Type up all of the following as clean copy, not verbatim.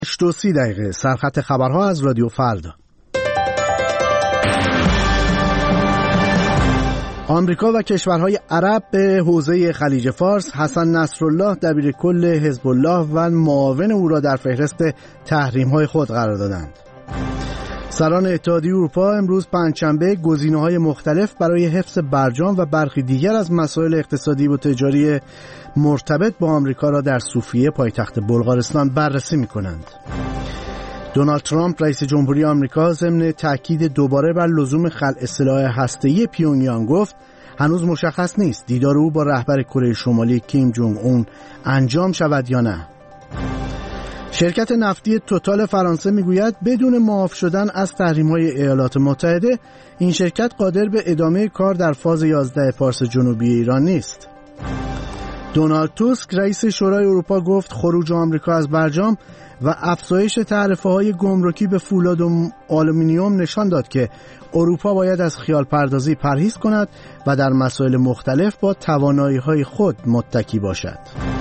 8:30 سرخط خبرها از رادیو فردا. آمریکا و کشورهای عرب به حوزه خلیج فارس حسن نصرالله دبیرکل حزب الله و معاون او را در فهرست تحریم‌های خود قرار دادند. سران اتحادیه اروپا امروز پنجشنبه گزینه‌های مختلف برای حفظ برجام و برخی دیگر از مسائل اقتصادی و تجاری مرتبط با آمریکا را در صوفیه پایتخت بلغارستان بررسی می‌کنند. دونالد ترامپ رئیس جمهوری آمریکا ضمن تأکید دوباره بر لزوم خلع سلاح هسته‌ای پیونگیانگ گفت هنوز مشخص نیست دیدار او با رهبر کره شمالی کیم جونگ اون انجام شود یا نه. شرکت نفتی توتال فرانسه میگوید بدون معاف شدن از تحریم‌های ایالات متحده این شرکت قادر به ادامه کار در فاز 11 پارس جنوبی ایران نیست. دونالد توسک رئیس شورای اروپا گفت خروج آمریکا از برجام و افزایش تعرفه‌های گمرکی به فولاد و آلومینیوم نشان داد که اروپا باید از خیال پردازی پرهیز کند و در مسائل مختلف با توانایی‌های خود متکی باشد.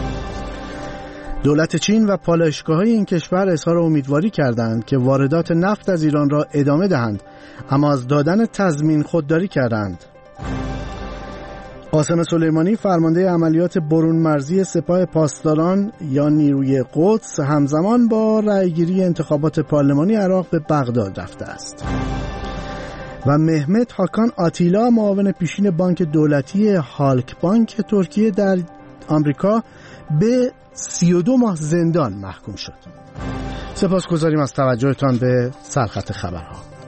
دولت چین و پالایشگاه‌های این کشور اظهار امیدواری کردند که واردات نفت از ایران را ادامه دهند، اما از دادن تضمین خودداری کردند. قاسم سلیمانی فرمانده عملیات برون مرزی سپاه پاسداران یا نیروی قدس همزمان با رأیگیری انتخابات پارلمانی عراق به بغداد رفته است. و مهمت هاکان آتیلا معاون پیشین بانک دولتی هالک بانک ترکیه در آمریکا به 32 ماه زندان محکوم شد. سپاسگزاریم از توجهتان به سرخط خبرها.